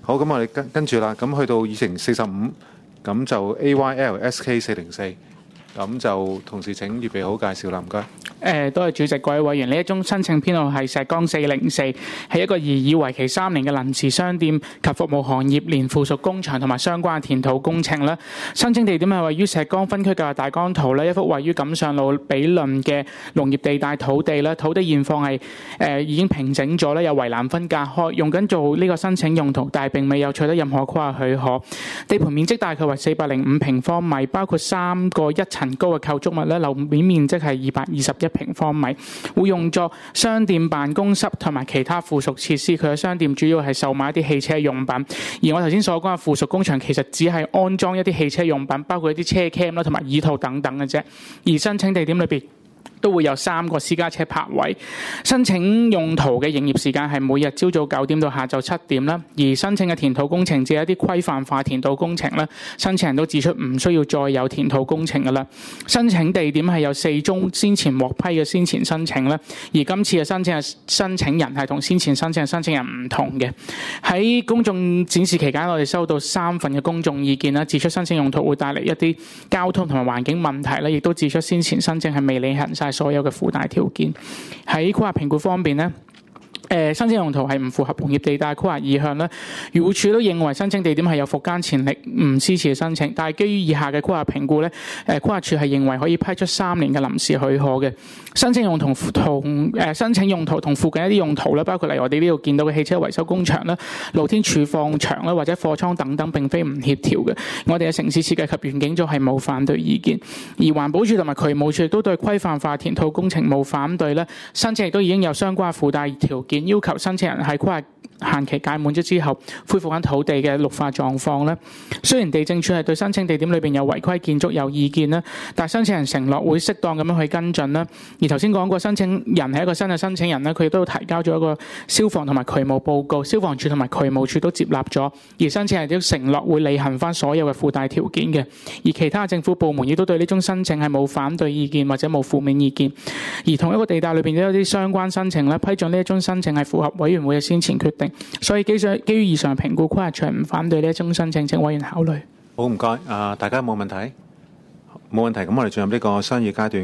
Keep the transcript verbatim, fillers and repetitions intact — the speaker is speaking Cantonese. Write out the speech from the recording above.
好，咁我哋跟跟住啦，咁去到議程四十五，咁就 A Y L S K 四零四，咁就同時請預備好介紹啦，唔該。 誒，多謝主席，各位委員，呢一宗申請編號係石崗四零四，係一個擬議為期三年嘅臨時商店及服務行業連附屬工場同埋相關填土工程啦。申請地點係位於石崗分區嘅大綱圖咧，一幅位於錦上路比鄰嘅農業地帶土地啦。土地現況係誒已經平整咗咧，有圍欄分隔開，用緊做呢個申請用途，但係並未有取得任何規劃許可。地盤面積大概為四百零五平方米，包括三個一層高嘅構築物咧，樓面面積係二百二十一平方米，會用作商店辦公室同埋其他附屬設施。佢嘅商店主要係售賣一啲汽車用品，而我頭先所講嘅附屬工場其實只係安裝一啲汽車用品，包括一啲車 cam 啦同埋椅套等等嘅啫。而申請地點裏邊都會有三個私家車泊位。申請用途嘅營業時間係每日朝早九點到下晝七點啦。而申請嘅填土工程只係一啲規範化填土工程啦。申請人都指出唔需要再有填土工程㗎啦。申請地點係有四宗先前獲批嘅先前申請啦。而今次嘅申請嘅申請人係同先前申請嘅申請人唔同嘅。喺公眾展示期間，我哋收到三份嘅公眾意見啦，指出申請用途會帶嚟一啲交通同埋環境問題啦，亦都指出先前申請係未履行晒所有嘅附帶條件。喺規劃評估方面呢，誒申請用途係唔符合農業地帶規劃意向啦。漁護署都認為申請地點係有復耕潛力，唔支持申請。但係基於以下嘅規劃評估咧，誒規劃署係認為可以批出三年嘅臨時許可嘅。申請用途同誒申請用途同附近一啲用途咧，包括例如我哋呢度見到嘅汽車維修工場啦、露天儲放場啦或者貨倉等等，並非唔協調嘅。我哋嘅城市設計及園境組係冇反對意見，而環保署同埋渠務署亦都對規範化填土工程冇反對咧。申請亦都已經有相關附帶條件，要求申請人喺規劃限期屆滿咗之後，恢復緊土地嘅綠化狀況咧。雖然地政署係對申請地點裏邊有違規建築有意見啦，但申請人承諾會適當咁樣去跟進啦。而頭先講過，申請人係一個新嘅申請人咧，佢亦都提交咗一個消防同埋渠務報告，消防處同埋渠務處都接納咗，而申請人亦都承諾會履行翻所有嘅附帶條件嘅。而其他政府部門亦都對呢宗申請係冇反對意見或者冇負面意見。而同一個地帶裏邊都有啲相關申請咧，批准呢一宗申請係符合委員會嘅先前決定。所以基於基於以上評估，規劃署唔反對呢一宗申請，請委員考慮。 好，唔該。啊，大家冇問題？冇問題。咁我哋進入呢個商議階段。